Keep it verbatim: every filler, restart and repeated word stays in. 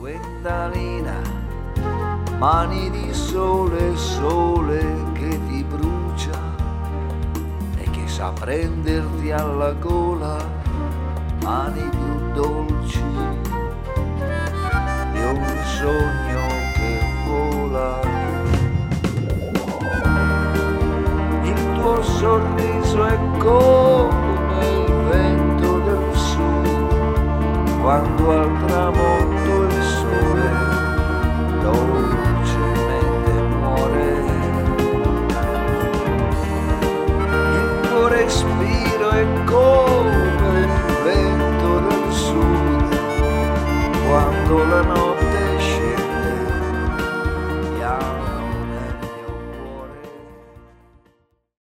Guendalina, mani di sole, sole che ti brucia e che sa prenderti alla gola, mani più dolci di un sogno che vola. Il tuo sorriso è come il vento del sud, quando al tramonto il sole dolcemente muore. Il tuo respiro è come